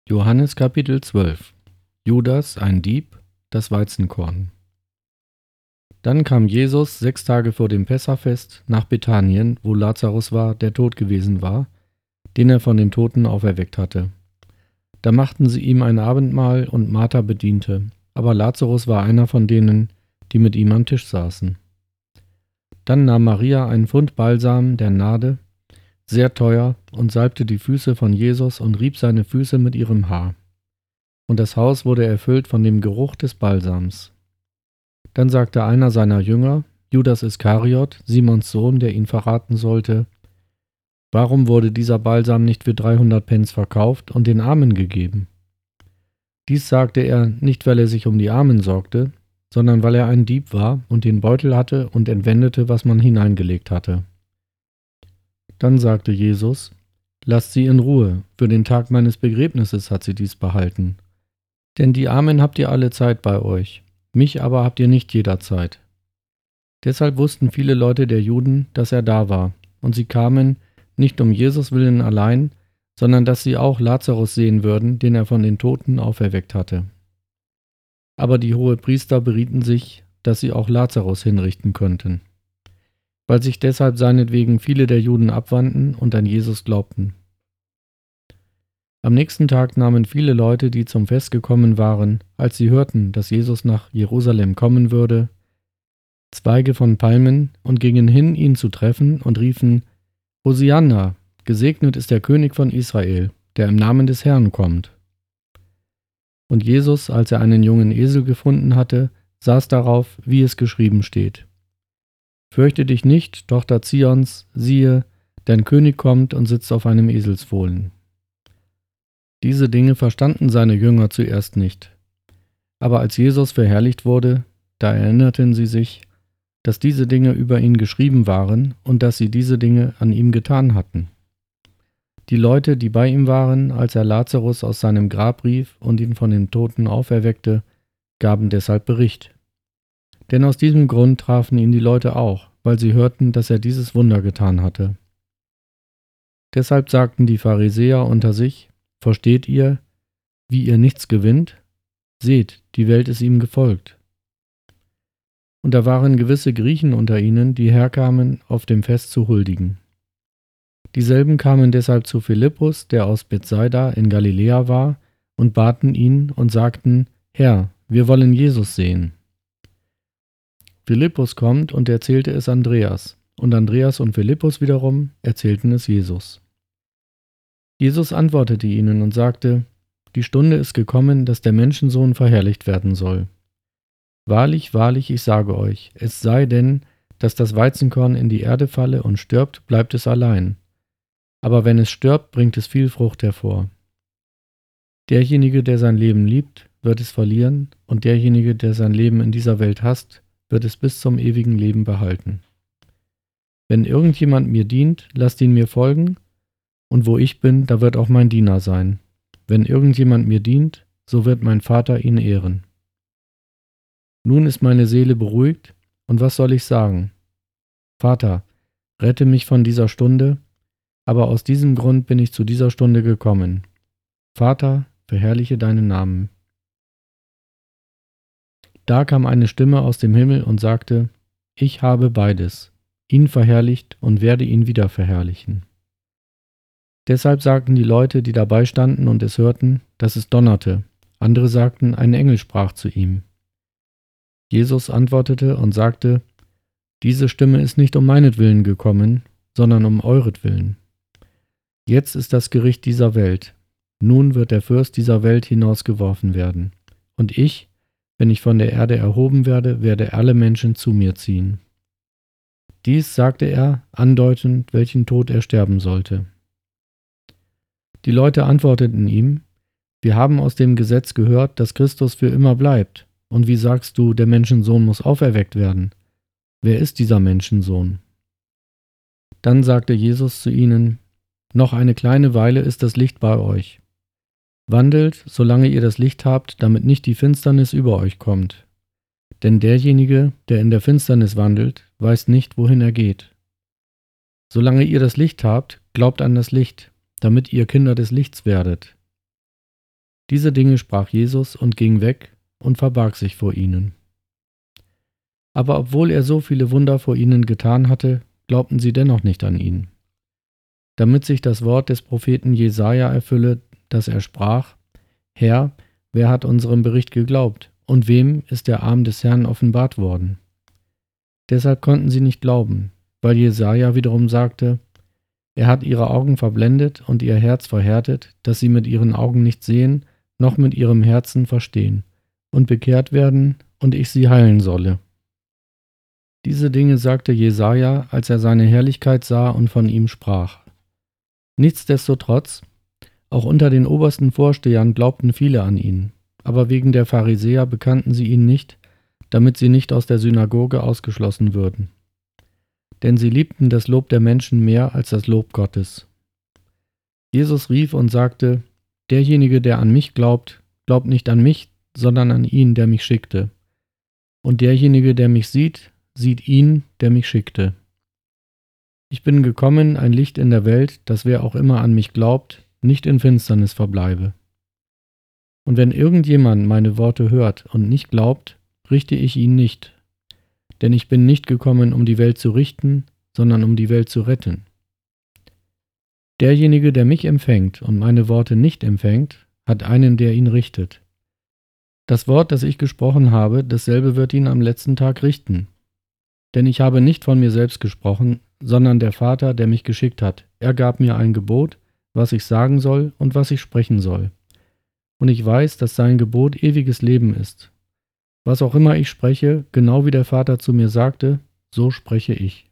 Johannes Kapitel 12. Judas, ein Dieb, das Weizenkorn. Dann kam Jesus 6 Tage vor dem Pessachfest nach Bethanien, wo Lazarus war, der tot gewesen war, den er von den Toten auferweckt hatte. Da machten sie ihm ein Abendmahl und Martha bediente, aber Lazarus war einer von denen, die mit ihm am Tisch saßen. Dann nahm Maria einen Pfund Balsam der Narde, sehr teuer, und salbte die Füße von Jesus und rieb seine Füße mit ihrem Haar. Und das Haus wurde erfüllt von dem Geruch des Balsams. Dann sagte einer seiner Jünger, Judas Iskariot, Simons Sohn, der ihn verraten sollte: Warum wurde dieser Balsam nicht für 300 Pence verkauft und den Armen gegeben? Dies sagte er nicht, weil er sich um die Armen sorgte, sondern weil er ein Dieb war und den Beutel hatte und entwendete, was man hineingelegt hatte. Dann sagte Jesus: Lasst sie in Ruhe, für den Tag meines Begräbnisses hat sie dies behalten. Denn die Armen habt ihr alle Zeit bei euch, mich aber habt ihr nicht jederzeit. Deshalb wussten viele Leute der Juden, dass er da war, und sie kamen, nicht um Jesus willen allein, sondern dass sie auch Lazarus sehen würden, den er von den Toten auferweckt hatte. Aber die Hohepriester berieten sich, dass sie auch Lazarus hinrichten könnten, weil sich deshalb seinetwegen viele der Juden abwandten und an Jesus glaubten. Am nächsten Tag nahmen viele Leute, die zum Fest gekommen waren, als sie hörten, dass Jesus nach Jerusalem kommen würde, Zweige von Palmen und gingen hin, ihn zu treffen, und riefen: Hosianna, gesegnet ist der König von Israel, der im Namen des Herrn kommt. Und Jesus, als er einen jungen Esel gefunden hatte, saß darauf, wie es geschrieben steht: Fürchte dich nicht, Tochter Zions, siehe, dein König kommt und sitzt auf einem Eselsfohlen. Diese Dinge verstanden seine Jünger zuerst nicht. Aber als Jesus verherrlicht wurde, da erinnerten sie sich, dass diese Dinge über ihn geschrieben waren und dass sie diese Dinge an ihm getan hatten. Die Leute, die bei ihm waren, als er Lazarus aus seinem Grab rief und ihn von den Toten auferweckte, gaben deshalb Bericht. Denn aus diesem Grund trafen ihn die Leute auch, weil sie hörten, dass er dieses Wunder getan hatte. Deshalb sagten die Pharisäer unter sich: Versteht ihr, wie ihr nichts gewinnt? Seht, die Welt ist ihm gefolgt. Und da waren gewisse Griechen unter ihnen, die herkamen, auf dem Fest zu huldigen. Dieselben kamen deshalb zu Philippus, der aus Bethsaida in Galiläa war, und baten ihn und sagten: Herr, wir wollen Jesus sehen. Philippus kommt und erzählte es Andreas, und Andreas und Philippus wiederum erzählten es Jesus. Jesus antwortete ihnen und sagte: Die Stunde ist gekommen, dass der Menschensohn verherrlicht werden soll. Wahrlich, wahrlich, ich sage euch, es sei denn, dass das Weizenkorn in die Erde falle und stirbt, bleibt es allein. Aber wenn es stirbt, bringt es viel Frucht hervor. Derjenige, der sein Leben liebt, wird es verlieren, und derjenige, der sein Leben in dieser Welt hasst, wird es bis zum ewigen Leben behalten. Wenn irgendjemand mir dient, lasst ihn mir folgen, und wo ich bin, da wird auch mein Diener sein. Wenn irgendjemand mir dient, so wird mein Vater ihn ehren. Nun ist meine Seele beruhigt, und was soll ich sagen? Vater, rette mich von dieser Stunde, aber aus diesem Grund bin ich zu dieser Stunde gekommen. Vater, verherrliche deinen Namen. Da kam eine Stimme aus dem Himmel und sagte: Ich habe beides, ihn verherrlicht und werde ihn wieder verherrlichen. Deshalb sagten die Leute, die dabei standen und es hörten, dass es donnerte. Andere sagten, ein Engel sprach zu ihm. Jesus antwortete und sagte: Diese Stimme ist nicht um meinetwillen gekommen, sondern um euretwillen. Jetzt ist das Gericht dieser Welt. Nun wird der Fürst dieser Welt hinausgeworfen werden. Und ich, wenn ich von der Erde erhoben werde, werde alle Menschen zu mir ziehen. Dies sagte er, andeutend, welchen Tod er sterben sollte. Die Leute antworteten ihm: Wir haben aus dem Gesetz gehört, dass Christus für immer bleibt. Und wie sagst du, der Menschensohn muss auferweckt werden? Wer ist dieser Menschensohn? Dann sagte Jesus zu ihnen: Noch eine kleine Weile ist das Licht bei euch. Wandelt, solange ihr das Licht habt, damit nicht die Finsternis über euch kommt. Denn derjenige, der in der Finsternis wandelt, weiß nicht, wohin er geht. Solange ihr das Licht habt, glaubt an das Licht, damit ihr Kinder des Lichts werdet. Diese Dinge sprach Jesus und ging weg und verbarg sich vor ihnen. Aber obwohl er so viele Wunder vor ihnen getan hatte, glaubten sie dennoch nicht an ihn. Damit sich das Wort des Propheten Jesaja erfülle, das er sprach: Herr, wer hat unserem Bericht geglaubt, und wem ist der Arm des Herrn offenbart worden? Deshalb konnten sie nicht glauben, weil Jesaja wiederum sagte: Er hat ihre Augen verblendet und ihr Herz verhärtet, dass sie mit ihren Augen nicht sehen, noch mit ihrem Herzen verstehen und bekehrt werden, und ich sie heilen solle. Diese Dinge sagte Jesaja, als er seine Herrlichkeit sah und von ihm sprach. Nichtsdestotrotz, auch unter den obersten Vorstehern glaubten viele an ihn, aber wegen der Pharisäer bekannten sie ihn nicht, damit sie nicht aus der Synagoge ausgeschlossen würden. Denn sie liebten das Lob der Menschen mehr als das Lob Gottes. Jesus rief und sagte: Derjenige, der an mich glaubt, glaubt nicht an mich, sondern an ihn, der mich schickte. Und derjenige, der mich sieht, sieht ihn, der mich schickte. Ich bin gekommen, ein Licht in der Welt, dass wer auch immer an mich glaubt, nicht in Finsternis verbleibe. Und wenn irgendjemand meine Worte hört und nicht glaubt, richte ich ihn nicht. Denn ich bin nicht gekommen, um die Welt zu richten, sondern um die Welt zu retten. Derjenige, der mich empfängt und meine Worte nicht empfängt, hat einen, der ihn richtet. Das Wort, das ich gesprochen habe, dasselbe wird ihn am letzten Tag richten. Denn ich habe nicht von mir selbst gesprochen, sondern der Vater, der mich geschickt hat. Er gab mir ein Gebot, was ich sagen soll und was ich sprechen soll. Und ich weiß, dass sein Gebot ewiges Leben ist. Was auch immer ich spreche, genau wie der Vater zu mir sagte, so spreche ich.